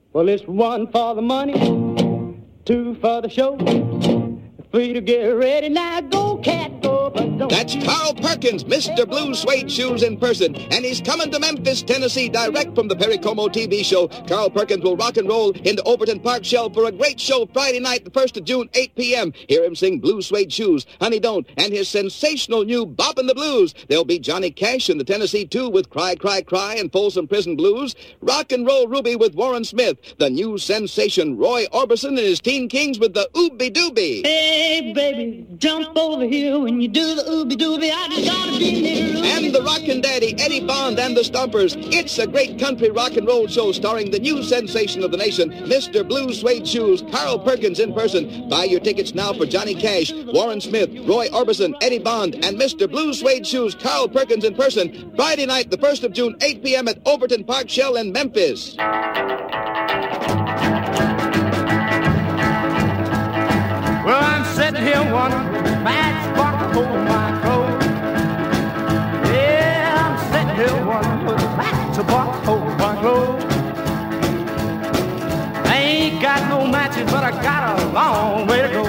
Well, it's one for the money, two for the show, three to get ready. Now go, cat, go, but don't. That's Carl Perkins, Mr. Blue Suede Shoes in person, and he's coming to Memphis, Tennessee, direct from the Perry Como TV show. Carl Perkins will rock and roll into Overton Park Shell for a great show Friday night, the 1st of June, 8 p.m. Hear him sing Blue Suede Shoes, Honey Don't, and his sensational new Boppin' the Blues. There'll be Johnny Cash and the Tennessee 2 with Cry, Cry, Cry and Folsom Prison Blues. Rock and Roll Ruby with Warren Smith. The new sensation Roy Orbison and his Teen Kings with the Ooby Dooby. Hey, baby, jump over here when you do the ooby dooby. I just gotta be near. And the Rockin' Daddy, Eddie Bond and the Stompers. It's a great country rock and roll show starring the new sensation of the nation, Mr. Blue Suede Shoes, Carl Perkins in person. Buy your tickets now for Johnny Cash, Warren Smith, Roy Orbison, Eddie Bond, and Mr. Blue Suede Shoes, Carl Perkins in person. Friday night, the 1st of June, 8 p.m. at Overton Park Shell in Memphis. Well, I'm sitting here wondering, matchbox hold my clothes. Yeah, I'm sitting here wondering, matchbox hold my clothes. I ain't got no matches, but I got a long way to go.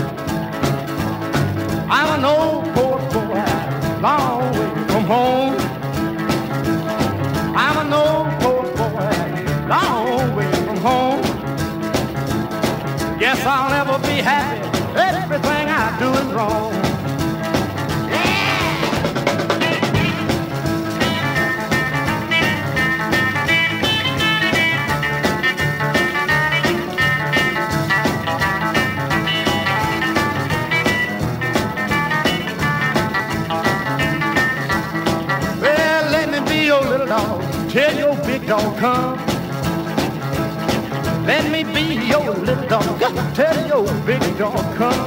I'm an old poor boy, long way from home. I'm an old poor boy, long way from home. Guess I'll never be happy. Everything I do is wrong. Well, let me be your little dog. Tell your big dog come. Let me be your little dog. Tell your big dog come.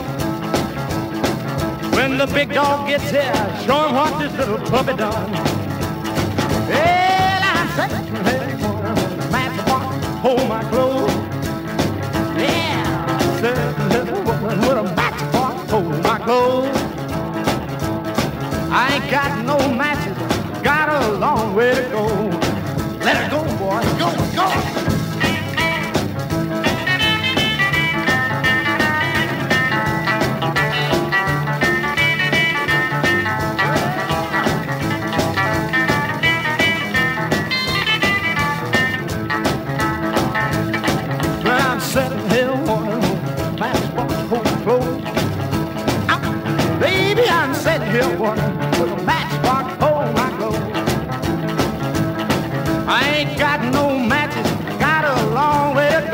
When the big dog gets here, show him what this little puppy done. Well, I said, hey, matchbox, hold my clothes. Yeah, I said, little woman with a matchbox, hold my clothes. I ain't got no matches, got a long way to go. Let her go, boy, go, go. Sitting here wondering, matchbox hold my clothes. Baby, I'm sitting here wondering, will a matchbox hold my clothes? I ain't got no matches, got a long way to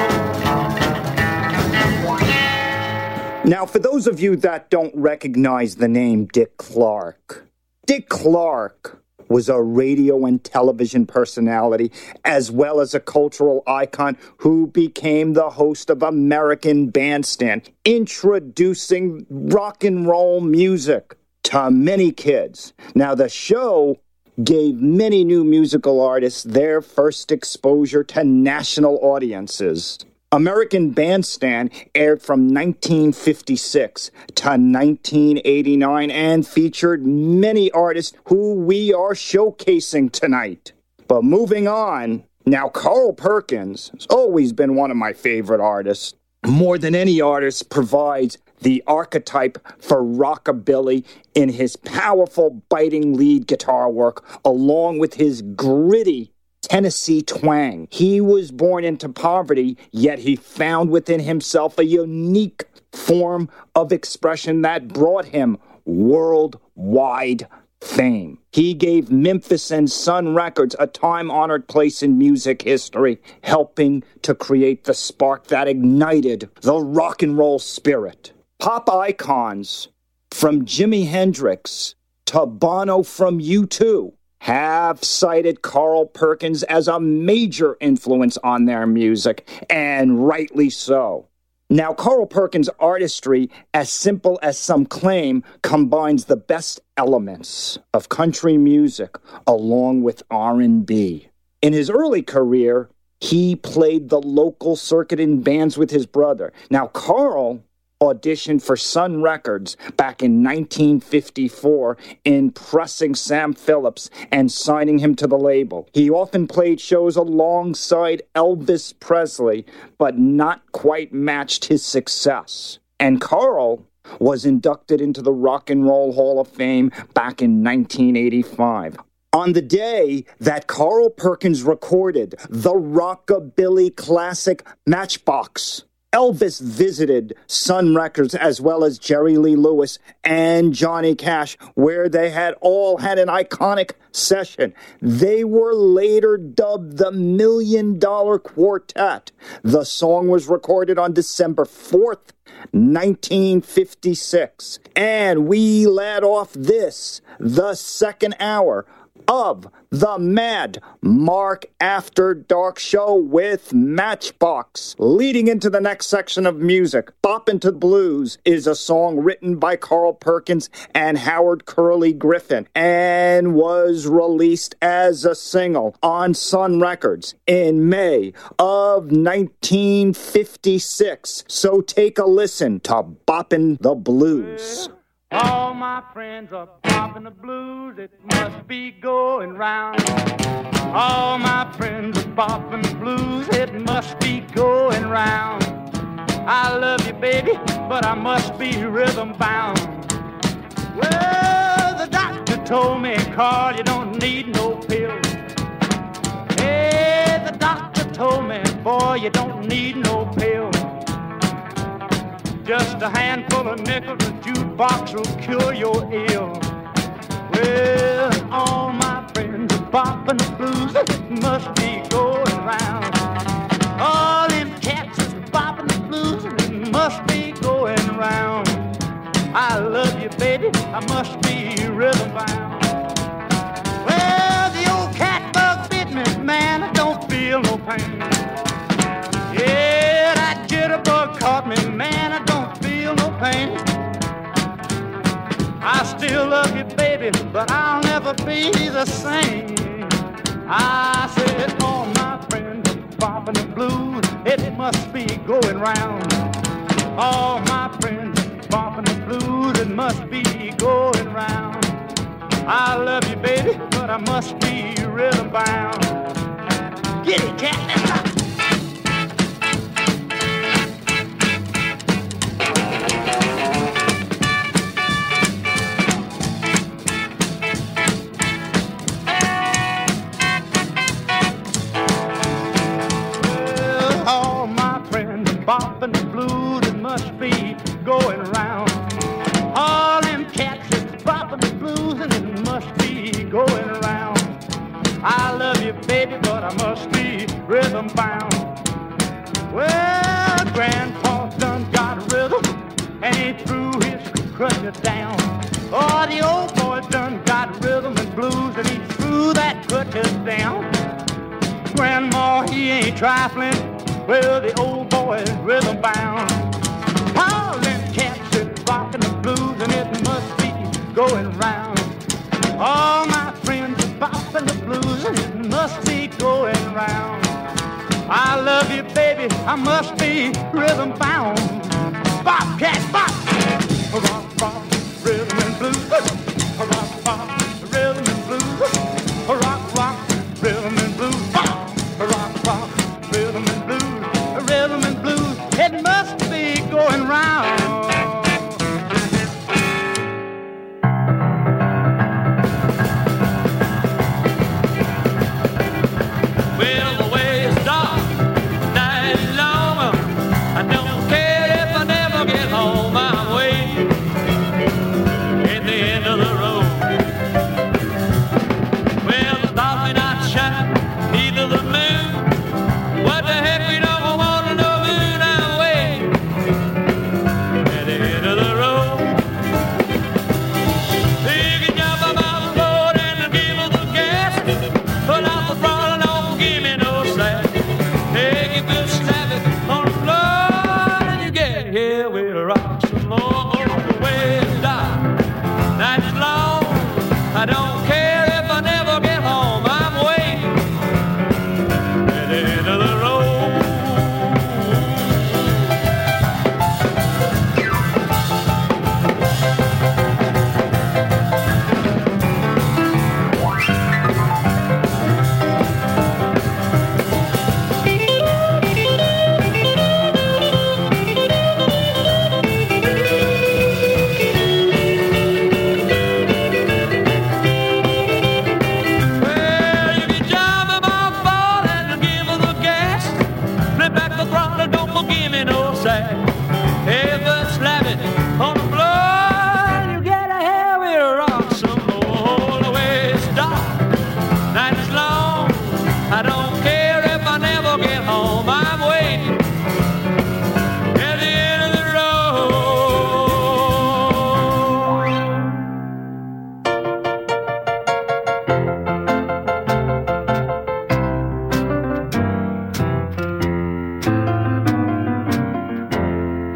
go. Now, for those of you that don't recognize the name Dick Clark was a radio and television personality as well as a cultural icon who became the host of American Bandstand, introducing rock and roll music to many kids. Now, the show gave many new musical artists their first exposure to national audiences. American Bandstand aired from 1956 to 1989 and featured many artists who we are showcasing tonight. But moving on, now Carl Perkins has always been one of my favorite artists. More than any artist provides the archetype for rockabilly in his powerful, biting lead guitar work, along with his gritty Tennessee twang. He was born into poverty, yet he found within himself a unique form of expression that brought him worldwide fame. He gave Memphis and Sun Records a time-honored place in music history, helping to create the spark that ignited the rock and roll spirit. Pop icons from Jimi Hendrix to Bono from U2 have cited Carl Perkins as a major influence on their music, and rightly so. Now, Carl Perkins' artistry, as simple as some claim, combines the best elements of country music along with R&B. In his early career, he played the local circuit in bands with his brother. Now, Carl auditioned for Sun Records back in 1954, impressing Sam Phillips and signing him to the label. He often played shows alongside Elvis Presley, but not quite matched his success. And Carl was inducted into the Rock and Roll Hall of Fame back in 1985. On the day that Carl Perkins recorded the rockabilly classic Matchbox, Elvis visited Sun Records as well as Jerry Lee Lewis and Johnny Cash, where they had all had an iconic session. They were later dubbed the $1 Million Quartet. The song was recorded on December 4th, 1956. And we led off the second hour of the Mad Mark After Dark show with Matchbox. Leading into the next section of music, Boppin' to Blues is a song written by Carl Perkins and Howard Curly Griffin and was released as a single on Sun Records in May of 1956. So take a listen to Boppin' the Blues. All my friends are bopping the blues, it must be going round. All my friends are bopping the blues, it must be going round. I love you, baby, but I must be rhythm bound. Well, the doctor told me, Carl, you don't need no pills. Hey, the doctor told me, boy, you don't need no pills. Just a handful of nickels, a jukebox will cure your ill. Well, all my friends are bopping the blues, it must be going round. All them cats is bopping the blues, it must be going round. I love you, baby, I must be rhythm bound. Well, the old cat bug bit me, man, I don't feel no pain. Yeah, that jitterbug caught me, man, I don't feel no pain. I still love you, baby, but I'll never be the same. I said, all my friends are bopping the blues, it must be going round. All my friends are bopping the blues, it must be going round. I love you, baby, but I must be rhythm bound. Get it, cat, let's go. Bopping the blues, it must be going round. All them cats is bopping the blues, and it must be going round. I love you, baby, but I must be rhythm bound. Well, Grandpa done got rhythm, and he threw his crutcher down. Oh, the old boy done got rhythm and blues, and he threw that crutcher down. Grandma, he ain't trifling. Well, the old boy is rhythm bound. All them cats is rocking the blues, and it must be going round. All my friends are bopping the blues, and it must be going round. I love you, baby, I must be rhythm bound. Bop, cat, bop. Rock, bop, rhythm and blues. Rock, bop, rhythm and blues. Rock, rock, rhythm and blues. Bop, rock, bop, rhythm and blues. Rhythm and blues, it must be going round. Well, the way is dark, night is long. I don't care if I never get home. I'm waiting at the end of the road. Well, the stars may not shine, neither the moon. What the heck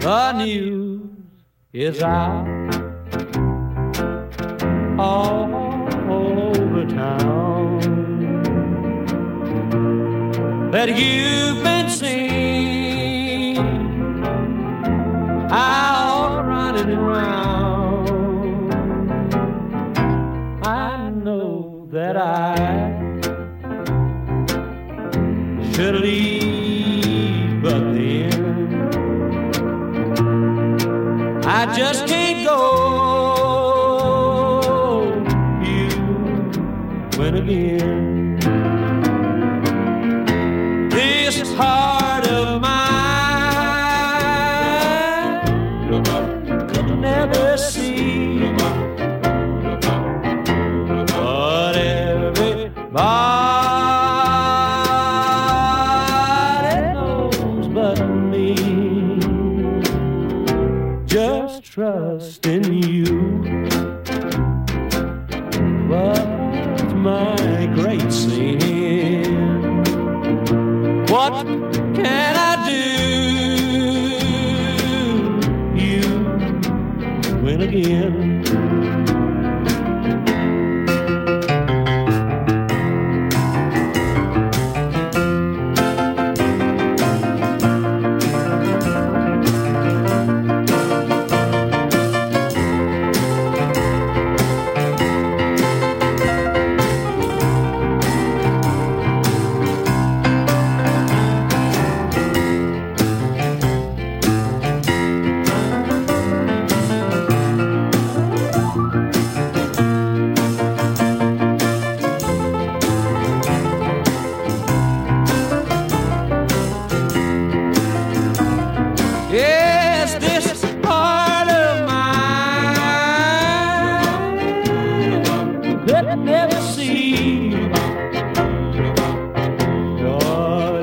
The news is out all over town that you've been seen out running around. I know that I should leave, but then I just can't go. You went again. This heart of mine could never see what everybody knows but me. Just trust in you. What's my great sin? What can I do? You win again. Yes, this heart of mine could never see what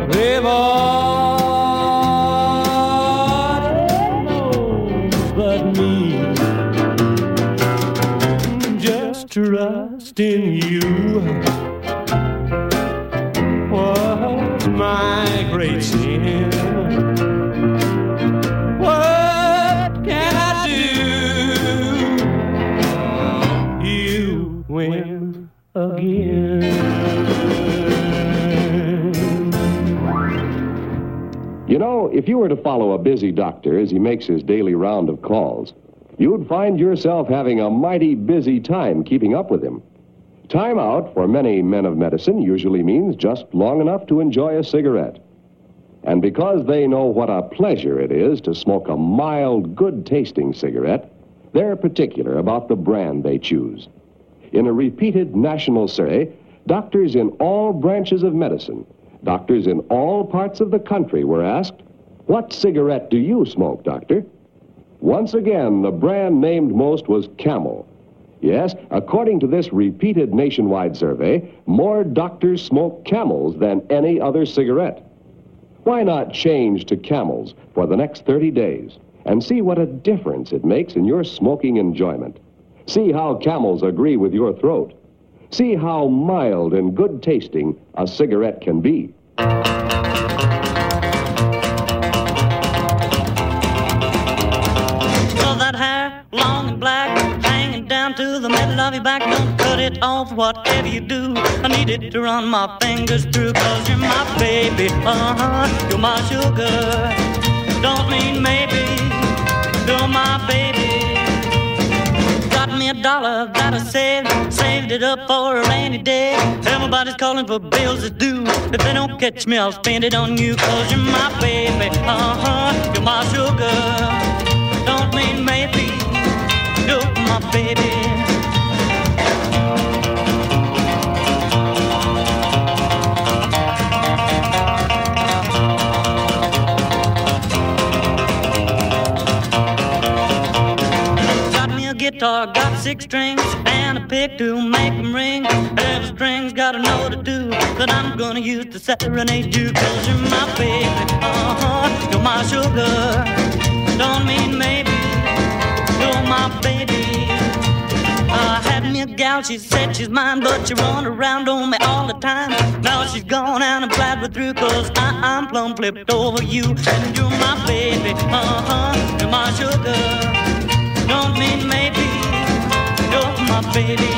everybody knows but me. Just trust in you. What's my great sin? What can I do? You win again. You know, if you were to follow a busy doctor as he makes his daily round of calls, you'd find yourself having a mighty busy time keeping up with him. Time out for many men of medicine usually means just long enough to enjoy a cigarette. And because they know what a pleasure it is to smoke a mild, good-tasting cigarette, they're particular about the brand they choose. In a repeated national survey, doctors in all branches of medicine, doctors in all parts of the country were asked, "What cigarette do you smoke, doctor?" Once again, the brand named most was Camel. Yes, according to this repeated nationwide survey, more doctors smoke Camels than any other cigarette. Why not change to Camels for the next 30 days and see what a difference it makes in your smoking enjoyment? See how Camels agree with your throat. See how mild and good tasting a cigarette can be. So that hair, long and black, hanging down to the middle of your back. Don't cut it off, whatever you do. I need it to run my fingers through, 'cause you're my baby, you're my sugar. Don't mean maybe, you're my baby. Got me $1 that I saved it up for a rainy day. Everybody's calling for bills that's due. If they don't catch me, I'll spend it on you, 'cause you're my baby, you're my sugar. Don't mean maybe, you're my baby. Guitar, got 6 strings and a pick to make them ring. Every string's got a note to do that I'm gonna use to serenade you, 'cause you're my baby, you're my sugar. Don't mean maybe, you're my baby. I had me a gal gal, she said she's mine, but she run around on me all the time. Now she's gone and I'm glad we're through, cause I'm plumb flipped over you. And you're my baby, you're my sugar. Don't mean maybe, you're my baby.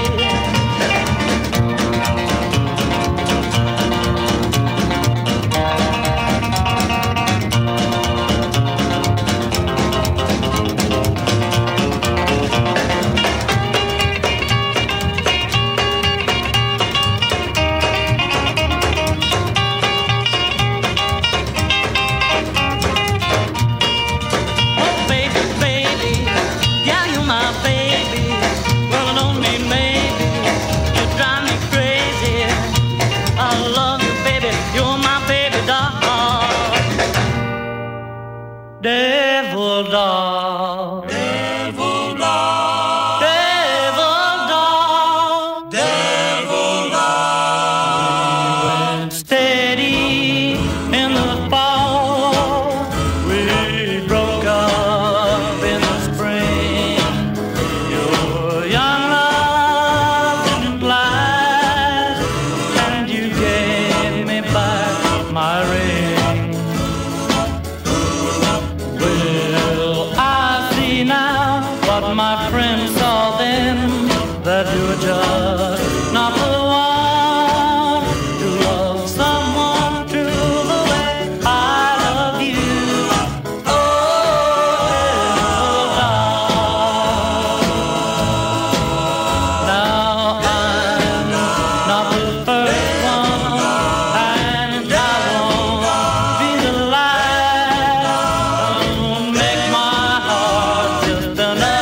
Devil dog, devil dog, devil dog, devil dog. We went steady in the fall, we broke up in the spring. Your young love didn't last, and you gave me back my ring. What my friends saw then, that you were just not the one to love someone true the way I love you. Oh, now I'm not the first one, and I won't be the last. Don't make my heart just another.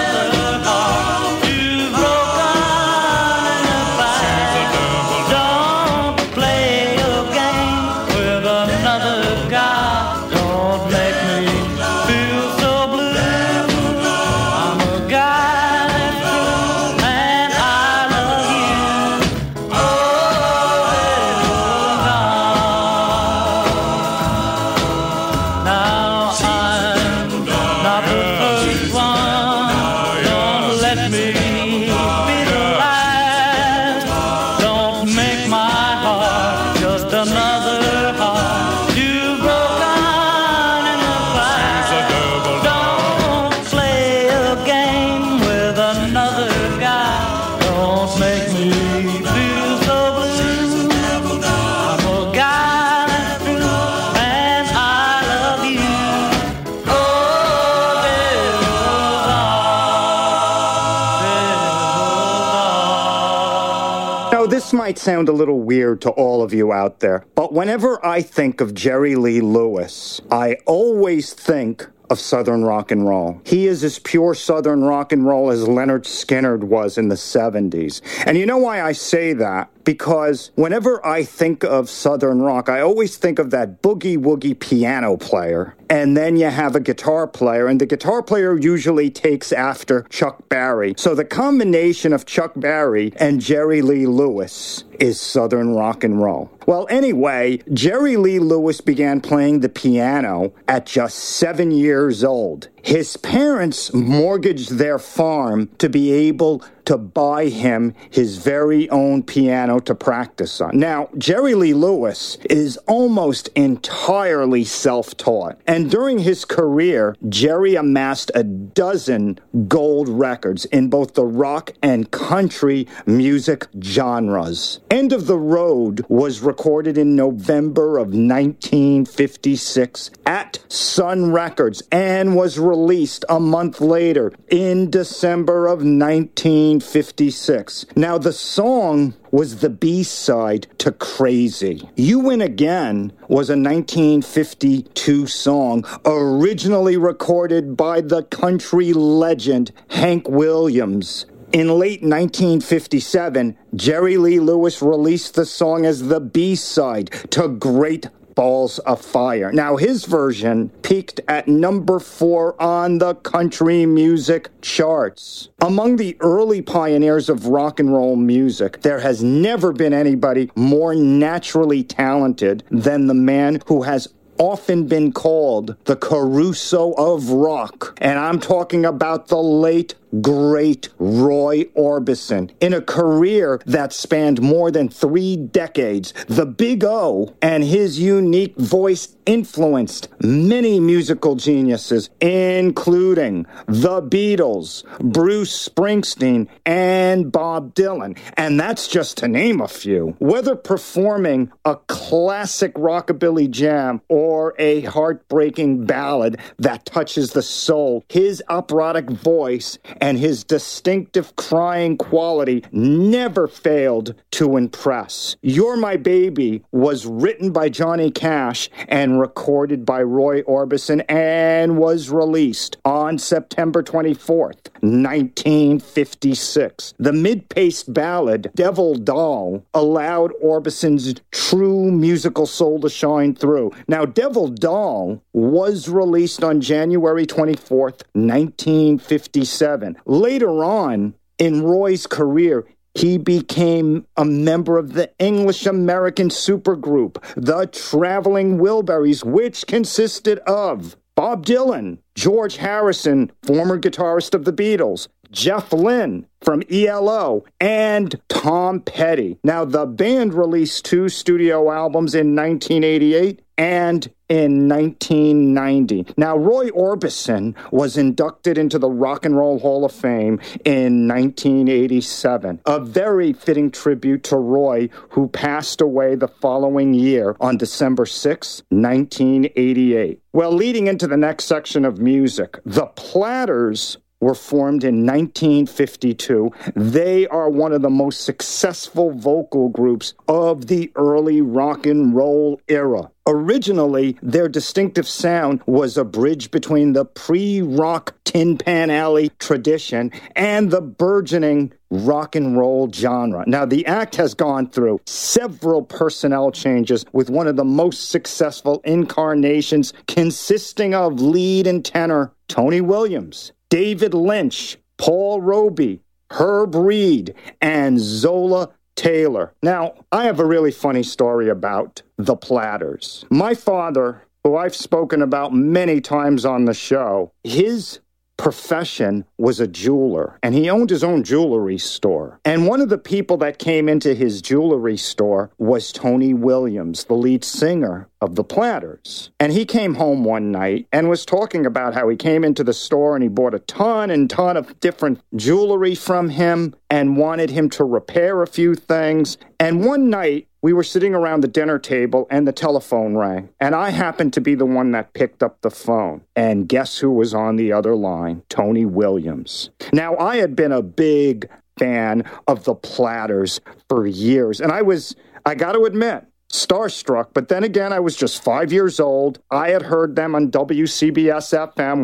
This might sound a little weird to all of you out there, but whenever I think of Jerry Lee Lewis, I always think of Southern rock and roll. He is as pure Southern rock and roll as Leonard Skinner was in the 70s. And you know why I say that? Because whenever I think of Southern rock, I always think of that boogie-woogie piano player. And then you have a guitar player, and the guitar player usually takes after Chuck Berry. So the combination of Chuck Berry and Jerry Lee Lewis is Southern rock and roll. Well, anyway, Jerry Lee Lewis began playing the piano at just 7 years old. His parents mortgaged their farm to be able to buy him his very own piano to practice on. Now, Jerry Lee Lewis is almost entirely self-taught. And during his career, Jerry amassed a dozen gold records in both the rock and country music genres. End of the Road was recorded in November of 1956 at Sun Records and was released a month later in December of 1956. Now, the song was the B-side to Crazy. You Win Again was a 1952 song originally recorded by the country legend Hank Williams. In late 1957, Jerry Lee Lewis released the song as the B-side to Great Balls of Fire. Now, his version peaked at number 4 on the country music charts. Among the early pioneers of rock and roll music, there has never been anybody more naturally talented than the man who has often been called the Caruso of rock. And I'm talking about the late great Roy Orbison. In a career that spanned more than 3 decades, the Big O and his unique voice influenced many musical geniuses, including the Beatles, Bruce Springsteen, and Bob Dylan. And that's just to name a few. Whether performing a classic rockabilly jam or a heartbreaking ballad that touches the soul, his operatic voice and his distinctive crying quality never failed to impress. You're My Baby was written by Johnny Cash and recorded by Roy Orbison and was released on September 24th, 1956. The mid-paced ballad, Devil Doll, allowed Orbison's true musical soul to shine through. Now, Devil Doll was released on January 24th, 1957. Later on in Roy's career, he became a member of the English-American supergroup, the Traveling Wilburys, which consisted of Bob Dylan, George Harrison, former guitarist of the Beatles, Jeff Lynne from ELO, and Tom Petty. Now, the band released 2 studio albums in 1988 and in 1990. Now, Roy Orbison was inducted into the Rock and Roll Hall of Fame in 1987. A very fitting tribute to Roy, who passed away the following year on December 6, 1988. Well, leading into the next section of music, the Platters were formed in 1952. They are one of the most successful vocal groups of the early rock and roll era. Originally, their distinctive sound was a bridge between the pre-rock Tin Pan Alley tradition and the burgeoning rock and roll genre. Now, the act has gone through several personnel changes, with one of the most successful incarnations consisting of lead and tenor Tony Williams, David Lynch, Paul Roby, Herb Reed, and Zola Taylor. Now, I have a really funny story about the Platters. My father, who I've spoken about many times on the show, his profession was a jeweler, and he owned his own jewelry store. And one of the people that came into his jewelry store was Tony Williams, the lead singer of the Platters. And he came home one night and was talking about how he came into the store and he bought a ton of different jewelry from him and wanted him to repair a few things. And one night, we were sitting around the dinner table and the telephone rang. And I happened to be the one that picked up the phone. And guess who was on the other line? Tony Williams. Now, I had been a big fan of the Platters for years. And I got to admit, starstruck, but then again, I was just 5 years old. I had heard them on WCBS FM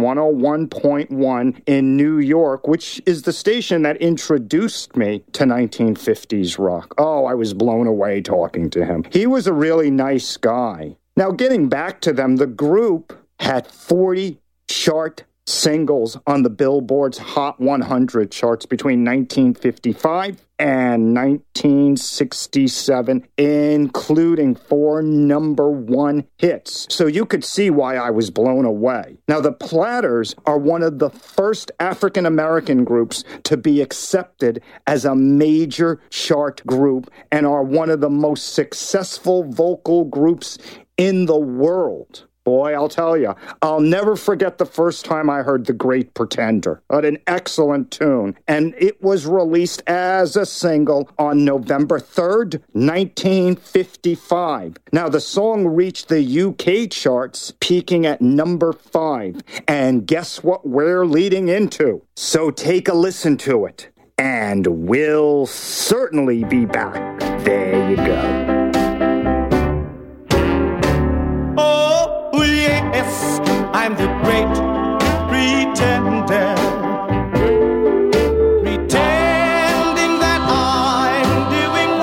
101.1 in New York, which is the station that introduced me to 1950s rock. Oh, I was blown away talking to him. He was a really nice guy. Now, getting back to them, the group had 40 chart singles on the Billboard's Hot 100 charts between 1955 and 1967, including 4 number-1 hits. So you could see why I was blown away. Now, the Platters are one of the first African-American groups to be accepted as a major chart group and are one of the most successful vocal groups in the world. Boy, I'll tell you, I'll never forget the first time I heard The Great Pretender. An excellent tune. And it was released as a single on November 3rd, 1955. Now, the song reached the UK charts, peaking at number 5. And guess what we're leading into? So take a listen to it. And we'll certainly be back. There you go. Yes, I'm the great pretender, pretending that I'm doing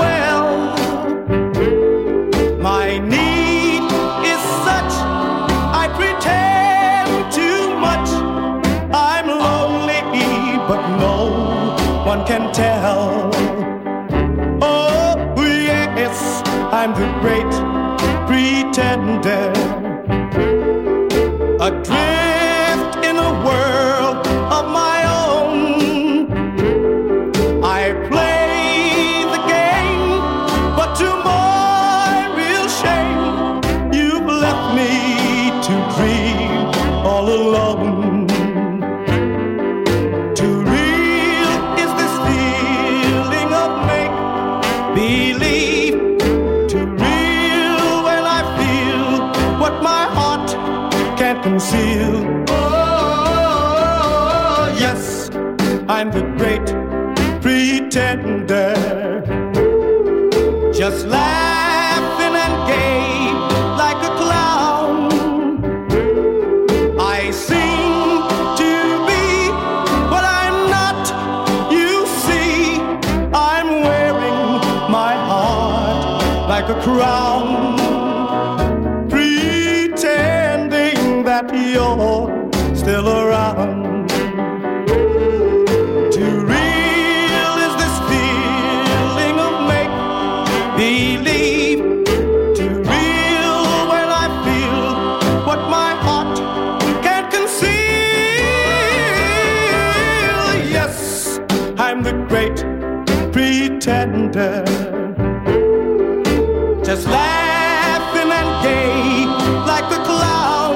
well. My need is such, I pretend too much. I'm lonely, but no one can tell. Oh, yes, I'm the great pretender. Adrift in a world of my own. conceal. Oh, yes, I'm the great pretender. Just laughing and gay like a clown. I seem to be what I'm not. You see, I'm wearing my heart like a crown, pretending that you're still around. Too real is this feeling of make-believe. Too real when I feel what my heart can't conceal. Yes, I'm the great pretender. Just laughing and gay like a clown.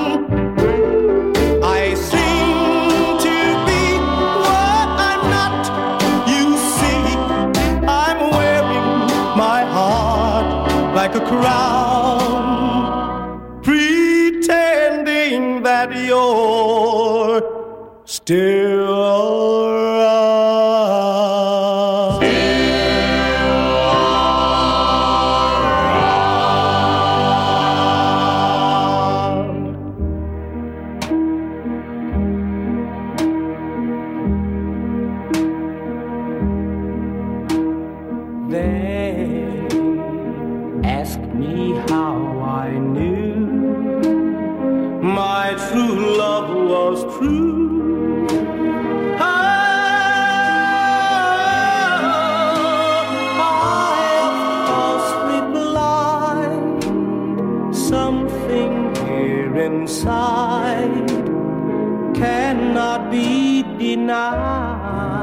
I seem to be what I'm not. You see, I'm wearing my heart like a crown, pretending that you're still around. They asked me how I knew my true love was true. I of course replied, something here inside cannot be denied.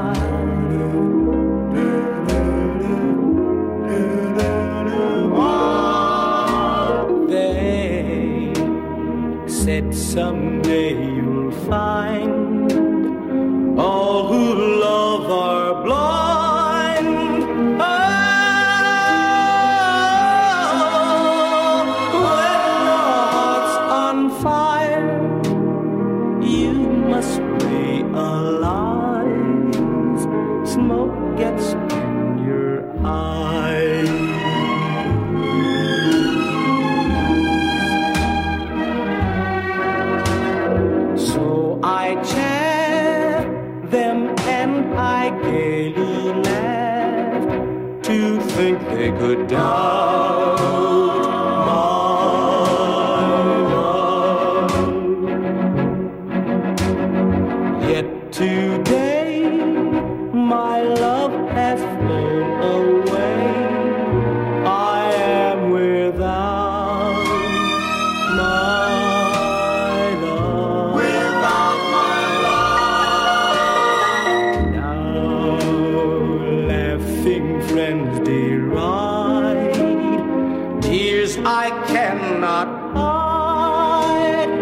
They said someday you'll find all who love are blind. Oh, when your heart's on fire, you must realize smoke gets in your eyes. So I chaff them and I gaily laughed to think they could doubt my love. Yet today my love has flown away. I am without my love. Without my love. Now laughing friends deride, tears I cannot hide.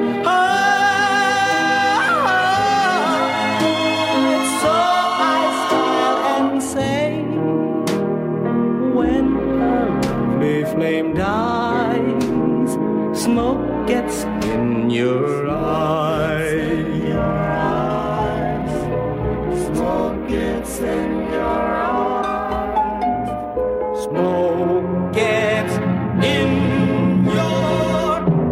So I smile and say, when a lovely flame dies, smoke gets in your eyes. Smoke gets in your eyes. Smoke gets in your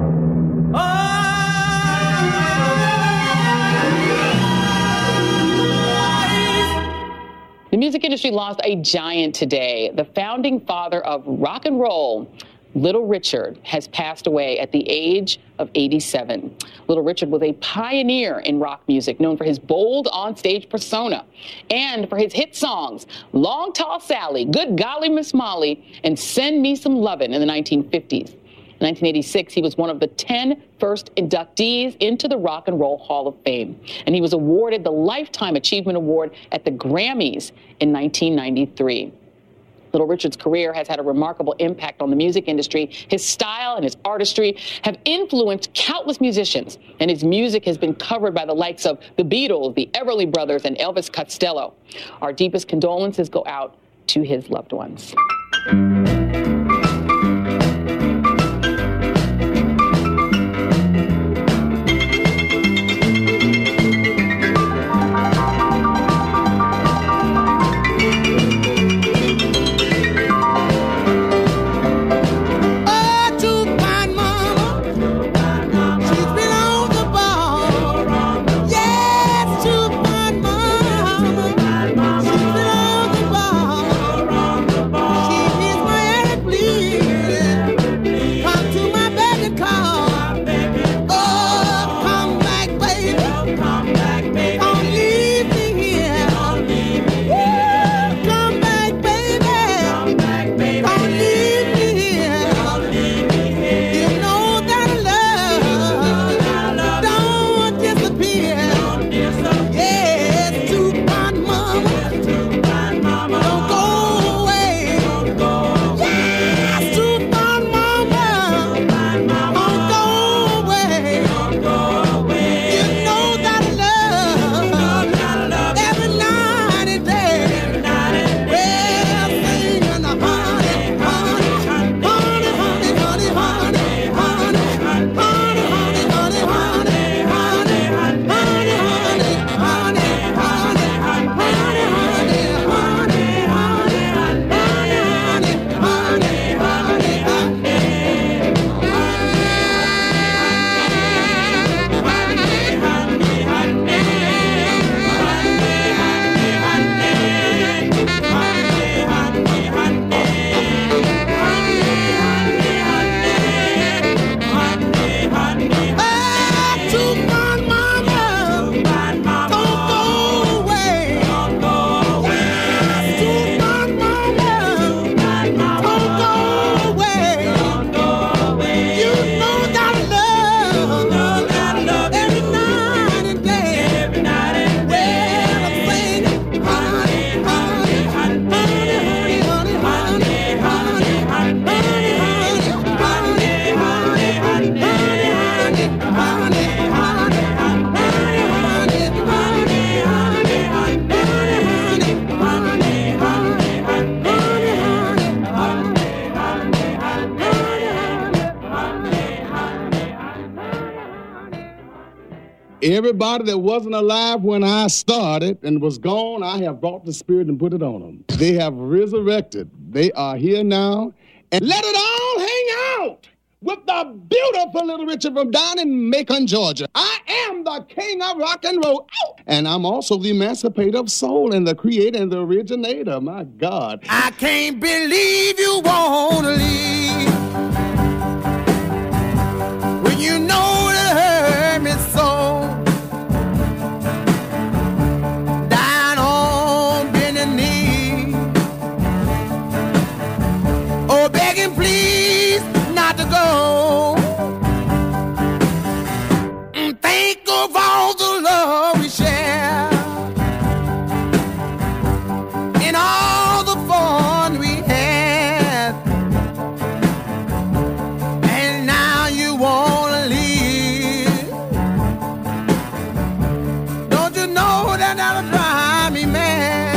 eyes. The music industry lost a giant today. The founding father of rock and roll, Little Richard, has passed away at the age of 87. Little Richard was a pioneer in rock music, known for his bold onstage persona and for his hit songs, Long Tall Sally, Good Golly Miss Molly, and Send Me Some Lovin' in the 1950s. In 1986, he was one of the 10 first inductees into the Rock and Roll Hall of Fame, and he was awarded the Lifetime Achievement Award at the Grammys in 1993. Little Richard's career has had a remarkable impact on the music industry. His style and his artistry have influenced countless musicians, and his music has been covered by the likes of the Beatles, the Everly Brothers, and Elvis Costello. Our deepest condolences go out to his loved ones. Everybody that wasn't alive when I started and was gone, I have brought the Spirit and put it on them. They have resurrected. They are here now. And let it all hang out with the beautiful Little Richard from down in Macon, Georgia. I am the king of rock and roll. Ow! And I'm also the emancipator of soul and the creator and the originator. My God. I can't believe you want to leave when you know it hurt me so. Down on bending knee, oh, begging please not to go. Think of all the love we share and all the fun we had, and now you wanna leave. Don't you know that that'll drive me mad?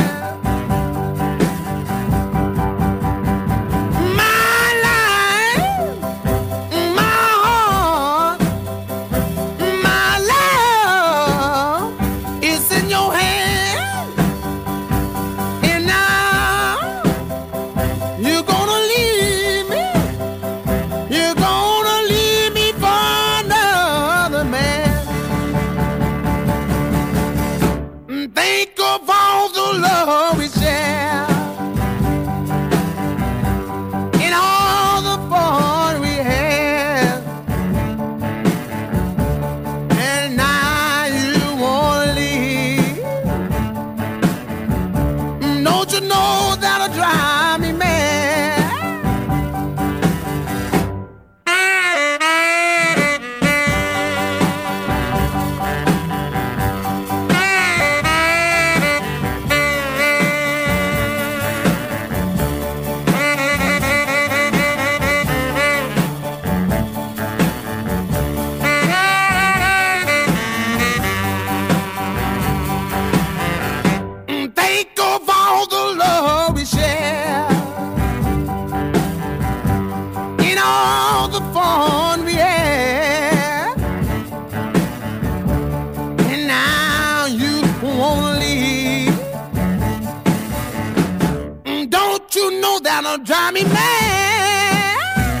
That'll drive me mad.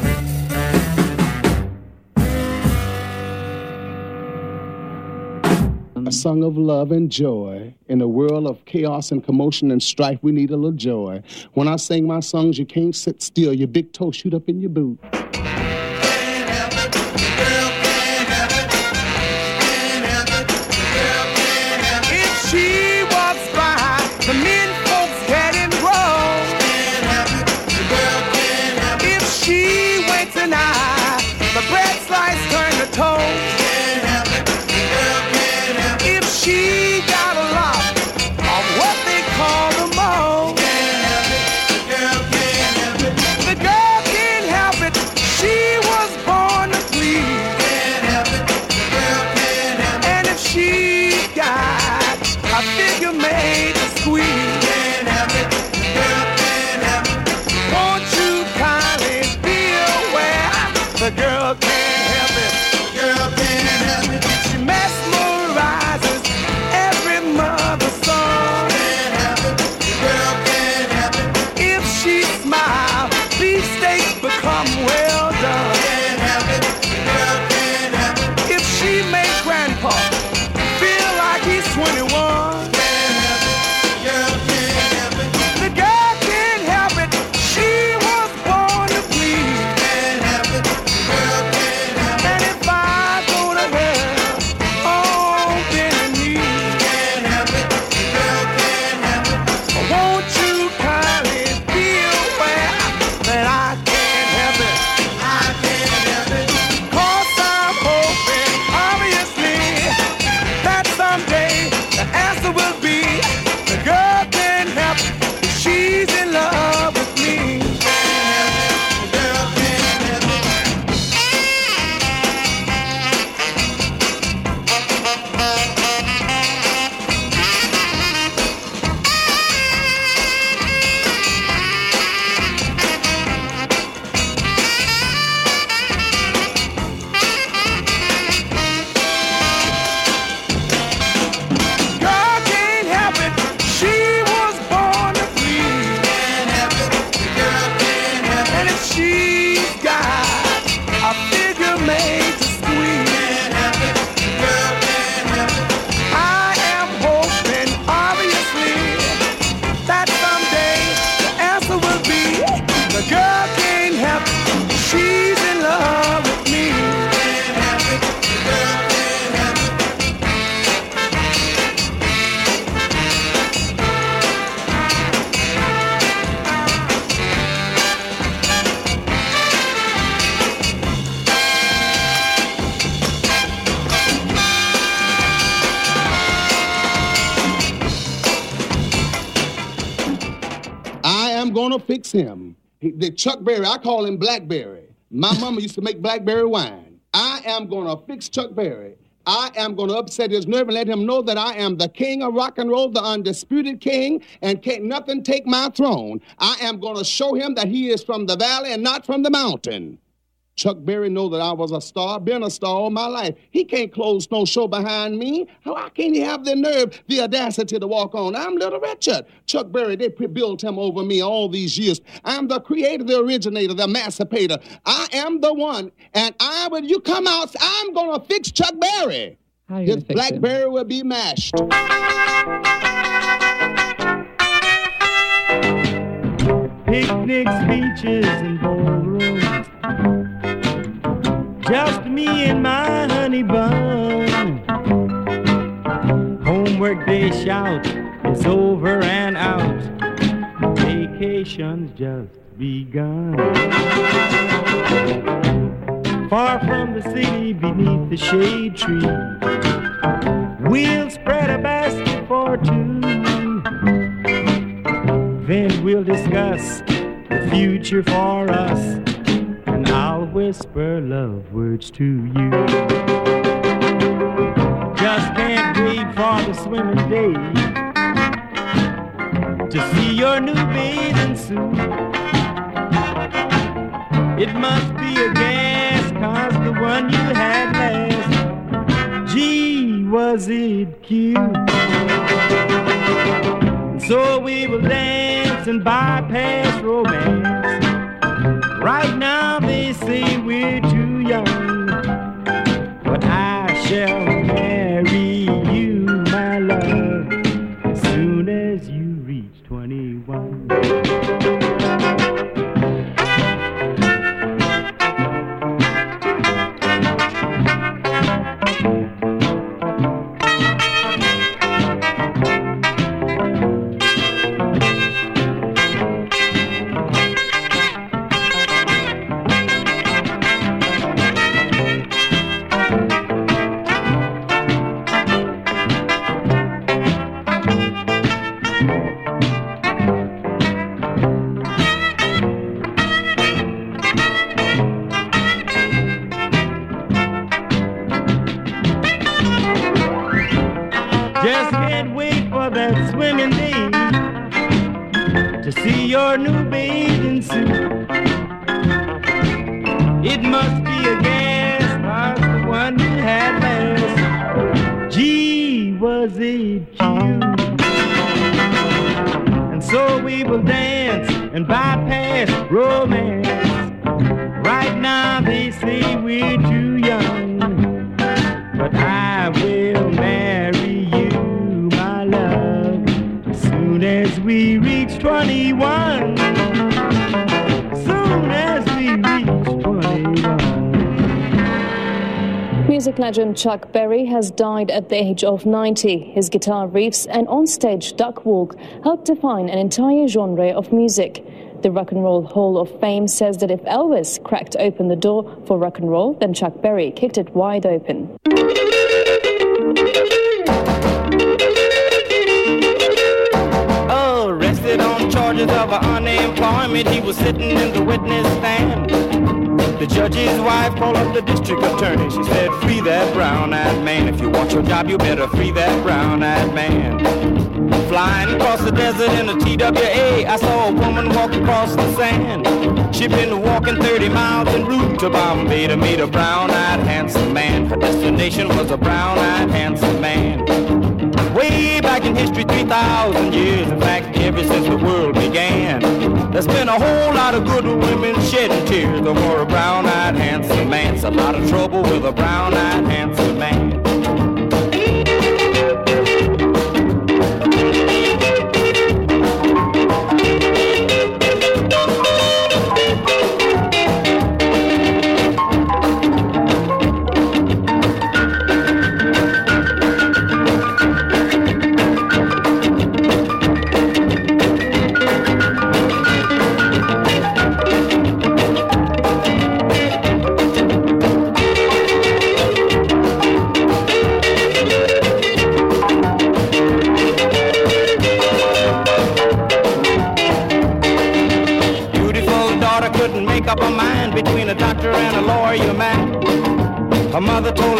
A song of love and joy. In a world of chaos and commotion and strife, we need a little joy. When I sing my songs, you can't sit still. Your big toe shoot up in your boot. If she walks by, the men folks getting wrong. If she winks an eye, the bread slice turn to toast. If she got a lot of what they call the most, the girl can't help it. gonna fix him. The Chuck Berry, I call him Blackberry. My mama used to make blackberry wine. I am gonna fix Chuck Berry. I am going to upset his nerve and let him know that I am the king of rock and roll, the undisputed king, and can't nothing take my throne. I am going to show him that he is from the valley and not from the mountain. Chuck Berry know that I was a star, been a star all my life. He can't close no show behind me. How can he have the nerve, the audacity to walk on? I'm Little Richard. Chuck Berry, they built him over me all these years. I'm the creator, the originator, the emancipator. I am the one. And when you come out, I'm going to fix Chuck Berry. His Blackberry will be mashed. Picnic speeches and ballrooms, just me and my honey bun. Homework day shout, it's over and out. Vacation's just begun. Far from the city, beneath the shade tree, we'll spread a basket for two. Then we'll discuss the future for us, and I'll whisper love words to you. Just can't wait for the swimming day to see your new bathing suit. It must be a gas, 'cause the one you had last, gee, was it cute. So we will dance and bypass romance. Right now they say we're too young, but I shall marry you, my love, as soon as you reach 21. Just can't wait for that swimming day to see your new bathing suit. It must be a gas, 'cause the one you had last, gee, was it cute. And so we will dance and bypass romance. Right now they say we're too young, but I will marry you, my love, as soon as we reach 21. Soon as we reach 21. Music legend Chuck Berry has died at the age of 90. His guitar riffs and on-stage duck walk helped define an entire genre of music. The Rock and Roll Hall of Fame says that if Elvis cracked open the door for rock and roll, then Chuck Berry kicked it wide open. Arrested on charges of unemployment, he was sitting in the witness stand. The judge's wife called up the district attorney. She said, free that brown-eyed man. If you want your job, you better free that brown-eyed man. Flying across the desert in a TWA, I saw a woman walk across the sand. She'd been walking 30 miles en route to Bombay to meet a brown-eyed handsome man. Her destination was a brown-eyed handsome man. Way back in history, 3,000 years, in fact, ever since the world began, there's been a whole lot of good women shedding tears over a brown-eyed handsome man. It's a lot of trouble with a brown-eyed handsome man.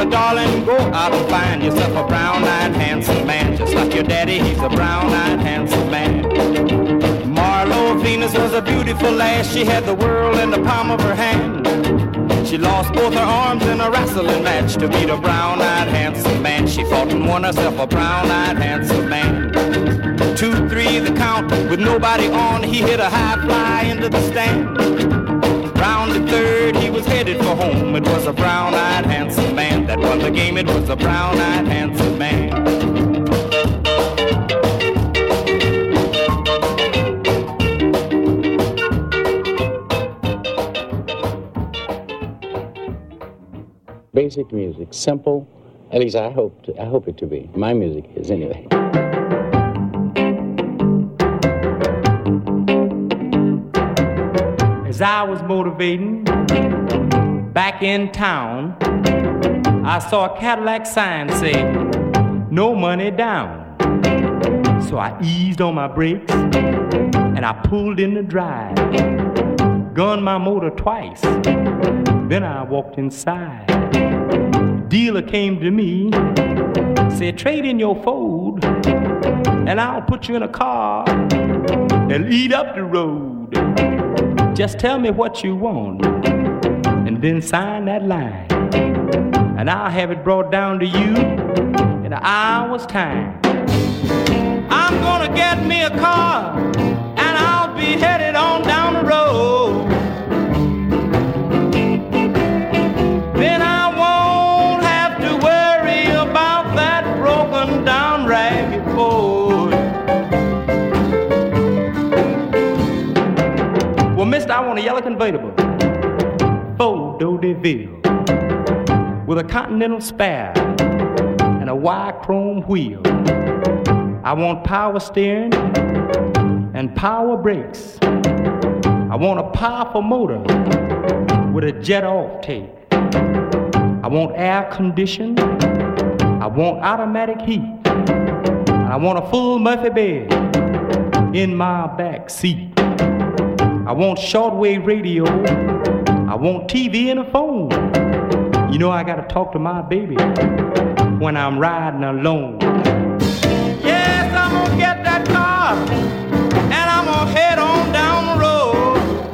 darling, go out and find yourself a brown-eyed handsome man. Just like your daddy, he's a brown-eyed handsome man. Marlo Venus was a beautiful lass. She had the world in the palm of her hand. She lost both her arms in a wrestling match to beat a brown-eyed handsome man. She fought and won herself a brown-eyed handsome man. 2, 3, the count, with nobody on, he hit a high fly into the stand. Round the third, he was headed for home. It was a brown-eyed handsome man that won the game. It was a brown-eyed handsome man. Basic music, simple. At least I hope it to be. My music is anyway. As I was motivating back in town, I saw a Cadillac sign say, "No money down." So I eased on my brakes and I pulled in the drive, gunned my motor twice, then I walked inside. Dealer came to me, said, "Trade in your Ford and I'll put you in a car and lead up the road. Just tell me what you want and then sign that line, and I'll have it brought down to you in an hour's time. I'm gonna get me a car and I'll be headed on down the road. Then I won't have to worry about that broken down ragged Ford." "Well, mister, I want a yellow convertible, Ford D'Odeville, with a Continental spare and a wide chrome wheel. I want power steering and power brakes. I want a powerful motor with a jet off tape. I want air conditioning. I want automatic heat. And I want a full Murphy bed in my back seat. I want shortwave radio. I want TV and a phone. You know I gotta talk to my baby when I'm riding alone. Yes, I'm gonna get that car and I'm gonna head on down the road.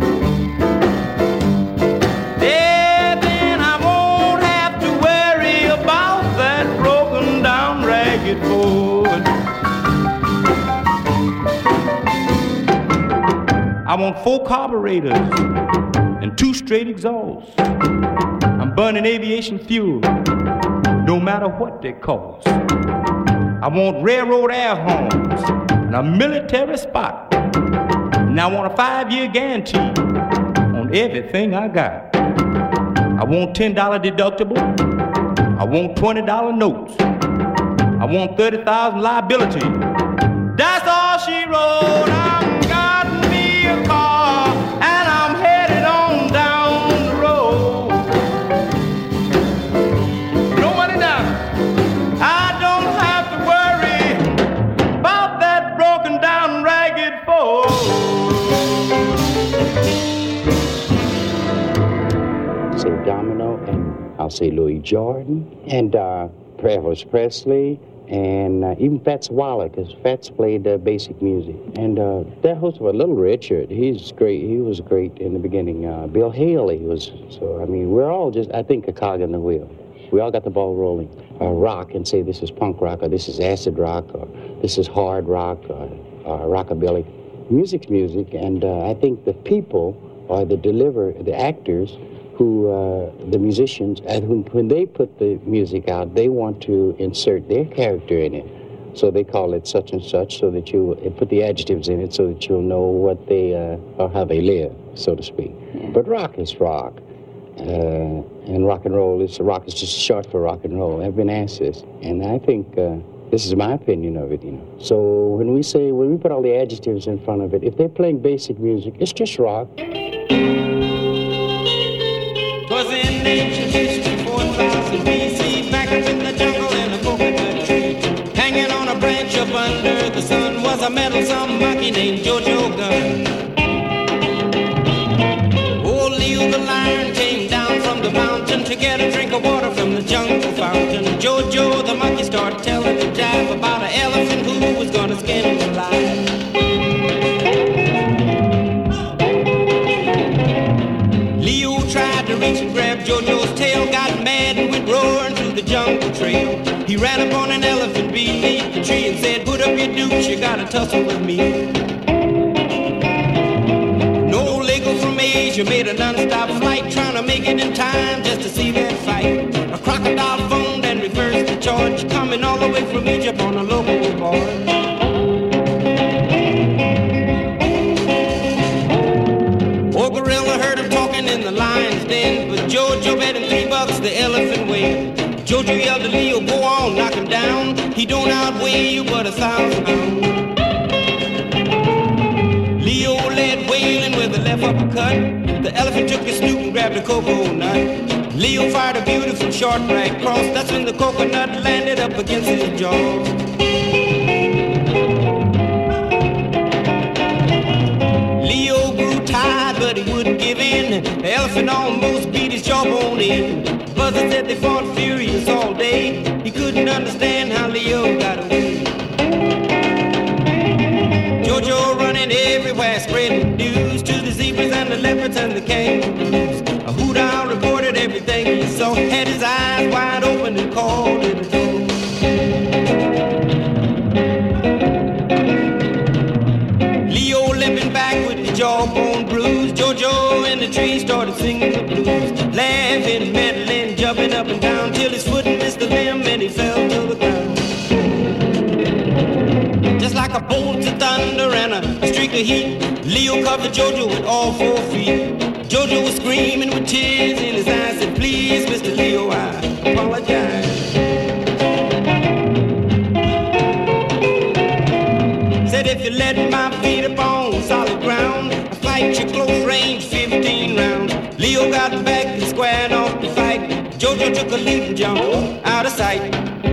Yeah, then I won't have to worry about that broken down ragged Ford. I want 4 carburetors and 2 straight exhausts. I'm burning aviation fuel, no matter what they cost. I want railroad air horns and a military spot. And I want a 5-year guarantee on everything I got. I want $10 deductible. I want $20 notes. I want 30,000 liability. That's all she wrote. I'm got me a car and I'm headed on down the road. No money down. I don't have to worry about that broken down ragged Ford. Say Domino, and I'll say Louis Jordan, and Elvis Presley, and even Fats Waller, because Fats played basic music. And that host of Little Richard, he's great. He was great in the beginning. Bill Haley was, so, I mean, we're all just, I think, a cog in the wheel. We all got the ball rolling. Rock and say this is punk rock, or this is acid rock, or this is hard rock, or rockabilly. Music's music, and I think the people are the actors who, the musicians, and when they put the music out, they want to insert their character in it. So they call it such and such, so that you put the adjectives in it so that you'll know what they, or how they live, so to speak. But rock is rock. And rock and roll is just short for rock and roll. I've been asked this, and I think this is my opinion of it, you know. So when we put all the adjectives in front of it, if they're playing basic music, it's just rock. 'Twas in ancient history, 4,000 BC, back up in the jungle in a coconut tree, hanging on a branch up under the sun was a meddlesome monkey named Jojo Gunn. Old Leo the lion came down from the mountain to to get a drink of water from the jungle fountain. Jojo the monkey started telling the jive about an elephant who was gonna skin him alive. Leo tried to reach and grab Jojo's tail, got mad and went roaring through the jungle trail. He ran up on an elephant beneath the tree and said, put up your dukes, you gotta tussle with me. No Lego from Asia made a non-stop flight, trying to make it in time just to see that fight. A crocodile phoned and reversed the charge, coming all the way from Egypt on a local barge. Old gorilla heard him talking in the lion's den, but Jojo bet him $3 the elephant weighed. Jojo yelled to Leo, go on, knock him down. He don't outweigh you but 1,000 pounds. Leo led wailing with a left uppercut. The elephant took his snoot and grabbed a cocoa nut. Leo fired a beautiful short right cross. That's when the coconut landed up against his jaw. Leo grew tired, but he wouldn't give in. The elephant almost beat his jawbone in. Buzzard said they fought furious all day. He couldn't understand how Leo got away. Jojo running everywhere, spreading news to the zebras and the leopards and the kangaroos. A hoot owl reported everything he saw, had his eyes wide open and called it a door. Leo limping back with his jawbone bruise. Jojo in the tree started singing the blues, laughing, meddling, jumping up and down till his foot missed the limb and he fell to the ground. Just like a bolt of thunder and a streak of heat, Leo covered Jojo with all 4 feet. Jojo was screaming with tears in his eyes, said, please, Mr. Leo, I apologize. Said, if you let my feet upon solid ground, I fight you close range 15 rounds. Leo got back and squared off the fight. Jojo took a leap and jumped out of sight.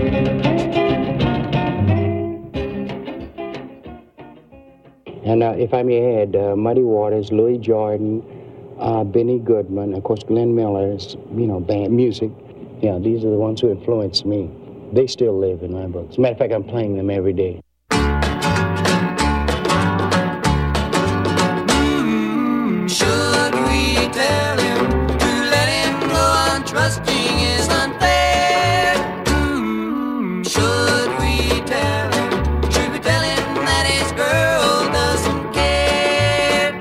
And if I may add, Muddy Waters, Louis Jordan, Benny Goodman, of course, Glenn Miller's, band music. Yeah, these are the ones who influenced me. They still live in my books. As a matter of fact, I'm playing them every day. Should we tell him to let him go on trusting is unfair? Should we tell him? Should we tell him that his girl doesn't care?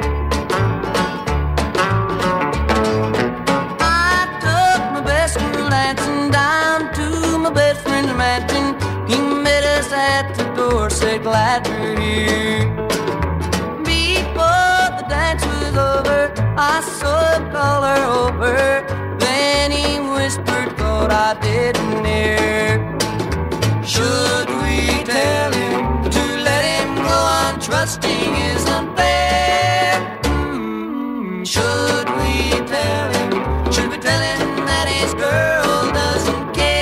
I took my best girl dancing down to my best friend's mansion. He met us at the door, said glad you're here. Before the dance was over, I saw a color over. Then he whispered, thought I didn't hear. Should we tell him to let him go on trusting is unfair? Should we tell him? Should we tell him that his girl doesn't care?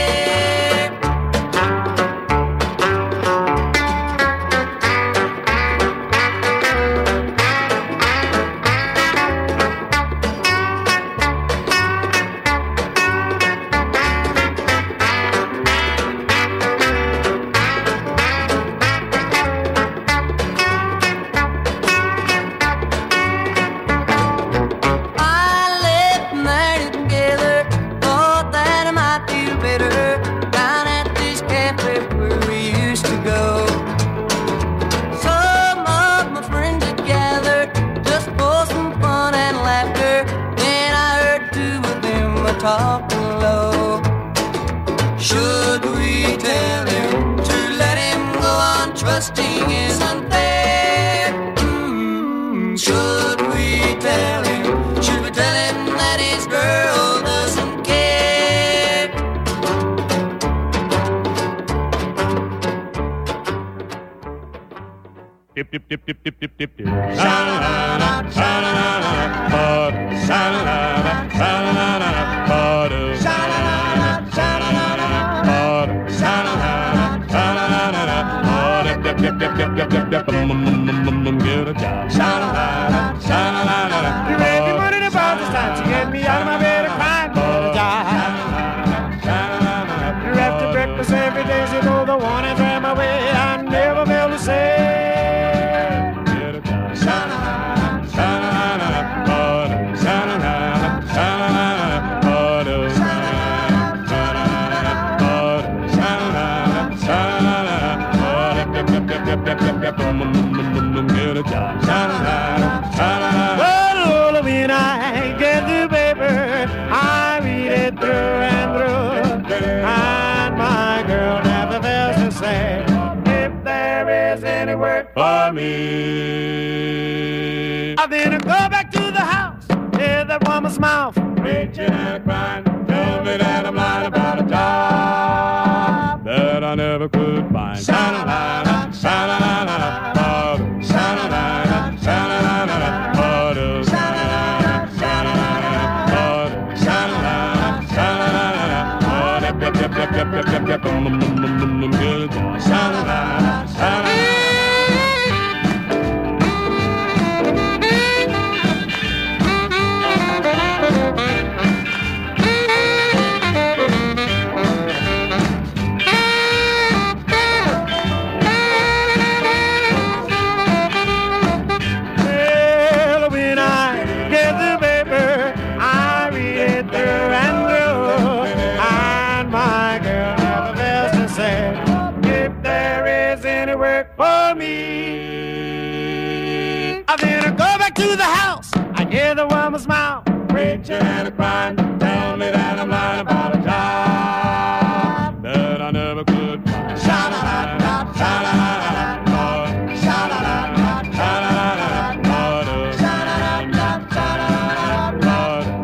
Talking low. Should we tell him to let him go on trusting is unfair? Should we tell him? Should we tell him that his girl doesn't care? Dip dip dip dip dip dip dip dip. Sha-la-la-la, sha-la-la-la, butter, sha-la-la-la, sha-la-la-la, butter, sha-la-la-la, sha-la-la-la, butter, sha-la-la-la, sha-la-la-la, butter, dip dip dip dip dip dip dip, get a job. Sha-la-la-la, sha-la-la-la. You made me money to buy this time to get me out of my bed and crying for a job. Well, when I get the paper, I read it through and through, and my girl never fails to say, if there is any work for me. I then go back to the house, hear that woman's mouth, preaching and crying, tell me that I'm lying about a job that I never could find. Sha-la-la-la, sha-la-la-la, ba-dum, sha-la-la-la, sha-la-la-la, ba-dum, sha-la-la-la, sha-la-la-la, ba-dum, sha-la-la-la, sha-la-la-la, ba-dum, yep, yep, yep, yep, yep, yep, yep, good, sha-la-la-la, sha-la-la-la. For me, I then go back to the house. I hear the woman's mouth, preaching and crying, tell me that I'm lying about a job that I never could find. Sha-la-la-la, sha-la-la-la, sha-la-la-la, sha-la-la-la, sha-la-la-la, sha-la-la-la,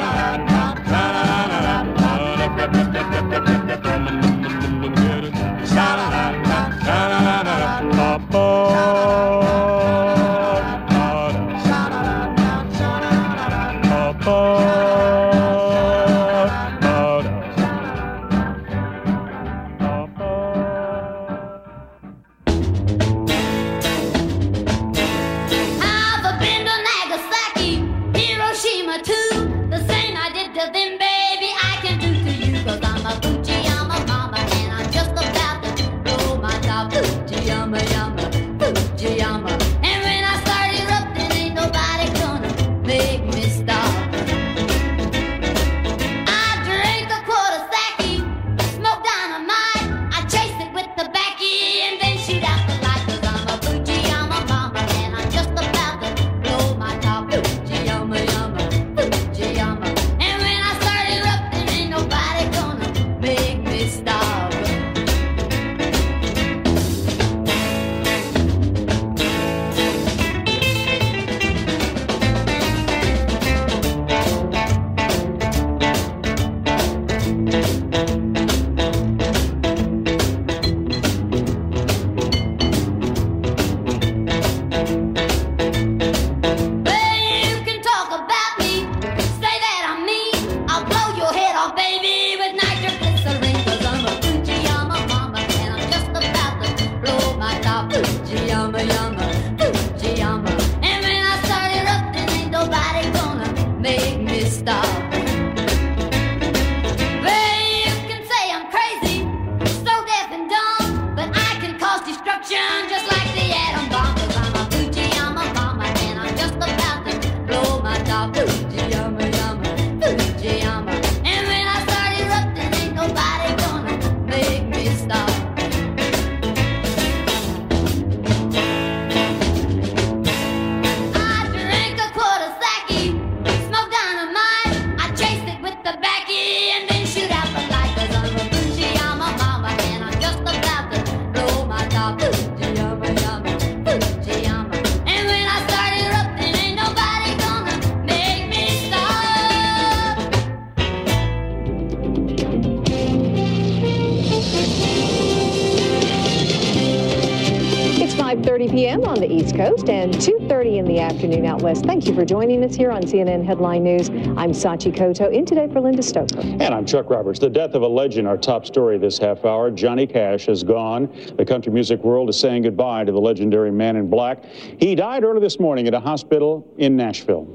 p.m. on the East Coast and 2:30 in the afternoon out west. Thank you for joining us here on CNN Headline News. I'm Sachi Koto, in today for Linda Stoker. And I'm Chuck Roberts. The death of a legend, our top story this half hour. Johnny Cash has gone. The country music world is saying goodbye to the legendary Man in Black. He died early this morning at a hospital in Nashville.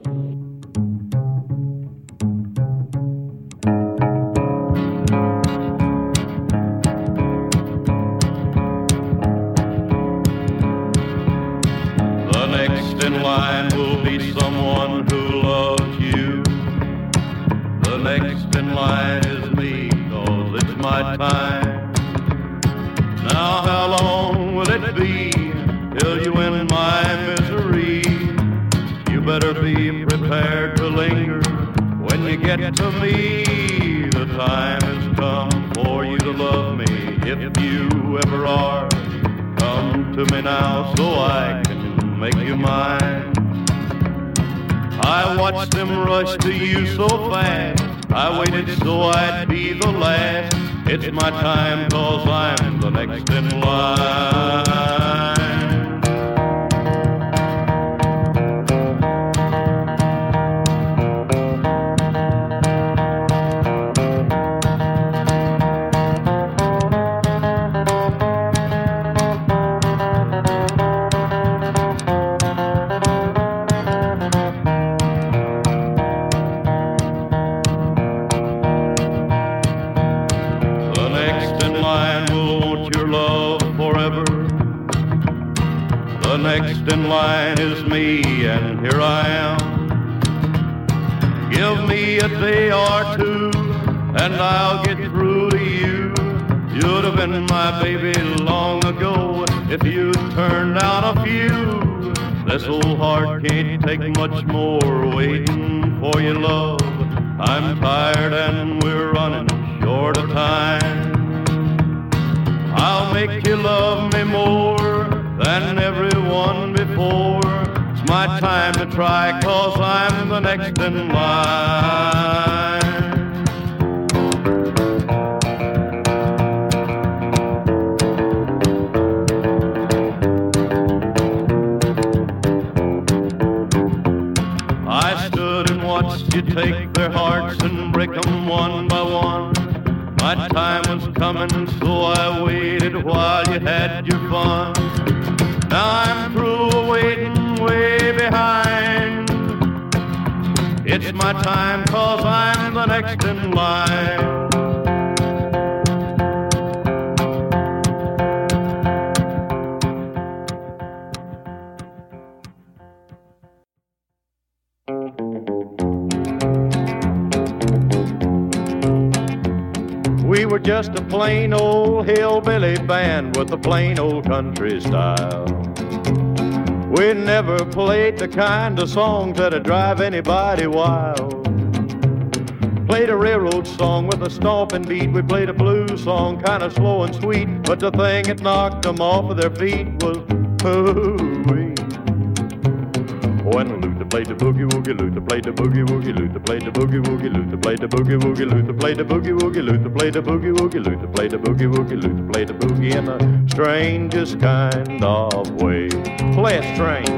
In line will be someone who loves you. The next in line is me, 'cause it's my time. Now how long will it be fill you in my misery. You better be prepared to linger when you get to me. The time has come for you to love me, if you ever are. Come to me now so I can make you mine. I watched them rush to you so fast. I waited so I'd be the last. It's my time 'cause I'm the next in line. Next in line is me, and here I am. Give me a day or two, and I'll get through to you. You'd have been my baby long ago if you'd turned down a few. This old heart can't take much more waiting for your love. I'm tired and we're running short of time. I'll make you love me more than everyone before. It's my time to try 'cause I'm the next in line. I stood and watched you take their hearts and break them one by one. My time was coming, so I waited while you had your fun. Now I'm through waiting way behind. It's my time 'cause I'm the next in line. We were just a plain old hillbilly band with a plain old country style. We never played the kind of songs that'd drive anybody wild. Played a railroad song with a stomping beat. We played a blues song, kind of slow and sweet. But the thing that knocked them off of their feet was hoo-wee. When Luther played the boogie woogie, Luther played the boogie woogie, Luther played the boogie woogie, Luther played the boogie woogie, Luther played the boogie woogie, Luther played the boogie woogie, Luther played the boogie woogie, Luther played the boogie in the strangest kind of way. Play a string.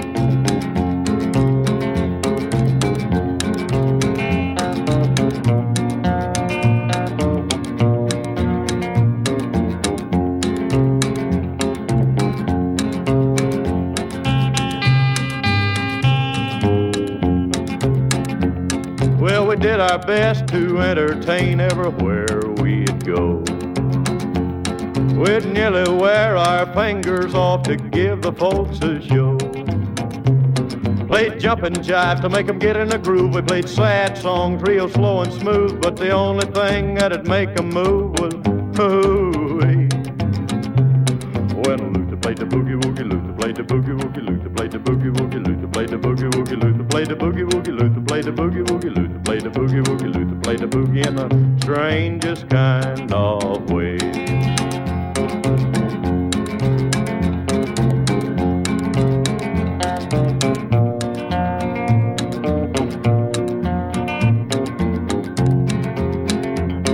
We did our best to entertain everywhere we'd go. We'd nearly wear our fingers off to give the folks a show. Played jumping jive to make them get in the groove. We played sad songs real slow and smooth, but the only thing that'd make them move was hoo-wee. When Luther played the boogie woogie, Luther played the boogie woogie, Luther played the boogie woogie, Luther played the boogie woogie, Luther played the boogie woogie, Luther played the boogie woogie, Luther played the boogie woogie, Luther played the boogie in the strangest kind of way.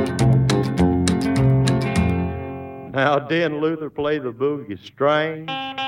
Now, didn't Luther play the boogie string?